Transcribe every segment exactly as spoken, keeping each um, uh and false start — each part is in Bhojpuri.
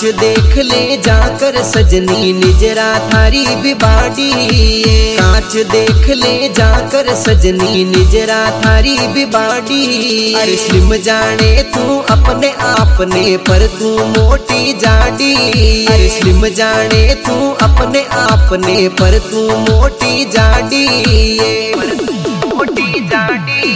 देख ले जाकर सजनी निजरा थारी बिबाड़ी। कांच देख ले जाकर सजनी निजरा थारी बिबाड़ी। अरे स्लिम जाने तू अपने आपने पर तू मोटी जाडी। अरे स्लिम जाने तू अपने आपने पर तू मोटी जाडी। पर तू मोटी जाडी।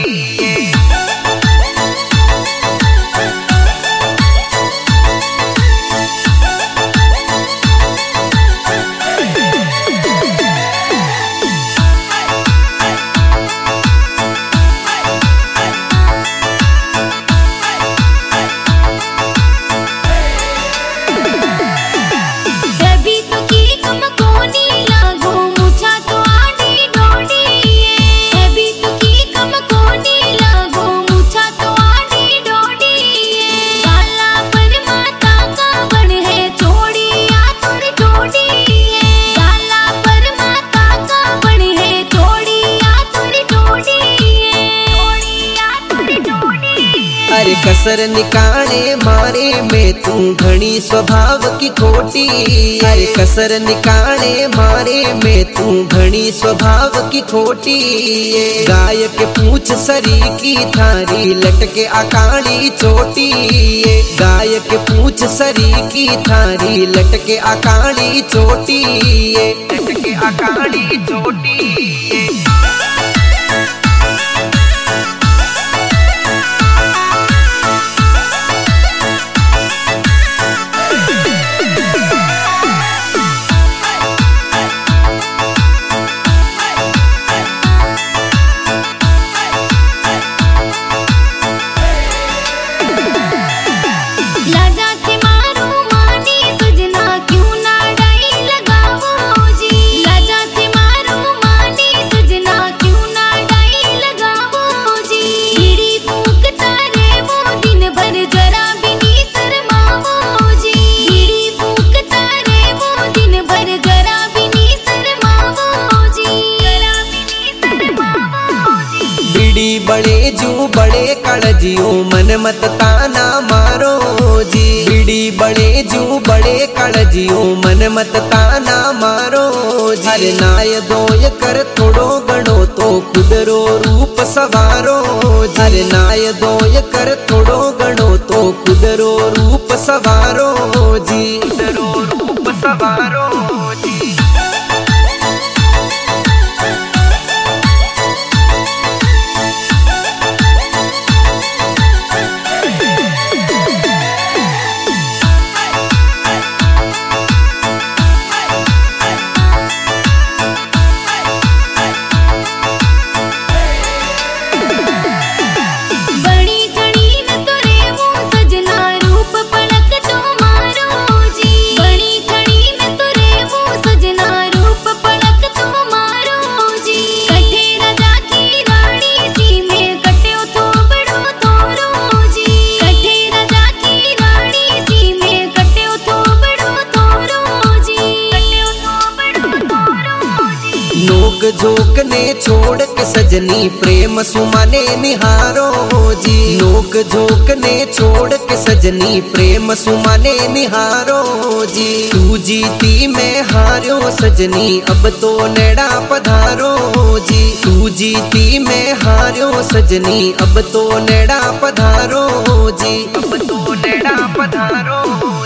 अरे कसर निकाले मारे में तू घनी स्वभाव की खोटी। अरे कसर निकाले मारे में तू घनी स्वभाव की खोटी। गाय के पूछ सरी की थारी लटके आकाड़ी चोटी। गाय के पूछ सरी की थारी लटके आकाड़ी चोटी। लटके आकाड़ी चोटी। बड़े जू बड़े कड़जियो मन मत ताना मारो जी। बीड़ी बड़े जू बड़े कड़जियो मन मत ताना मारो जी। अरे नाय दोय कर थोड़ो गणो तो खुदरो रूप सवारो। अरे नाय दोय कर थोड़ो गणो तो खुदरो रूप सवारो जी। खुदरो रूप सवारो जी। नोक झोंक ने छोड़ के सजनी प्रेम सुमाने निहारो जी। नोक झोंक ने छोड़ के सजनी प्रेम सुमाने निहारो जी। तू जीती मैं हारो सजनी अब तो नेड़ा पधारो जी। तू जीती मैं हारो सजनी अब तो नेड़ा पधारो जी। अब तो नेड़ा पधारो।